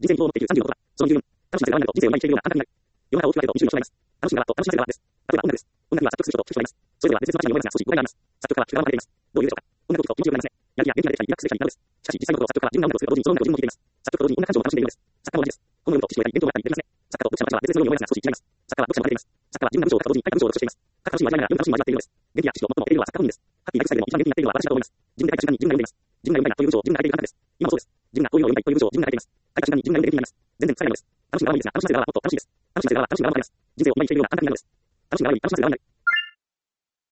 人生に希望を持っている30の男は、その理由分、楽しみながら人生を今生きているような安泰になる。世の中を大きく分けると20人の人がいます。楽しみながらと楽しませる側です。例えば女です。女には作曲する人と聴く人がいます。それぞれは別々の価値に思いますが、少し誤解があります。作曲家は主観を分けています。どういうでしょうか。音楽を聴くと気持ちよくなりますね。やる気や元気が出たり、リラックスできたりなどです。しかし、実際のところ作曲家は自分が音楽を作ると同時にその音楽を自分も聴いています。作曲と同時に音楽感情を楽しんでいるのです。作家も同じです。このようにと知識を得たり、勉強があったりできますね。作家と読者の価値は別々のように思いますが、少し違います。作家は読者を分けています。作家は自分が文章を書くと同時に書いた文章を読書しています。書く楽しみを味わいながら読む楽しみを味わっているのです。元気や知識を最も得ているのは作家本人です。ハッピーなライフスタイルでも一番元気になっているのは私だと思います。自分で書いた瞬間に自分が読んでいます。自分が読みたいという文章を自分が書いているからです。今もそうです。自分がこういうのを読みたいという文章を自分が書いています。書いた瞬間に自分が読んで元気になります。全然疲れないのです。楽しみながらはいいですが、楽しませる側はもっと楽しいです。楽しませる側は楽しみながらもあります。人生を今生きているような安泰になるのです。楽しみながらに楽しませる側になる。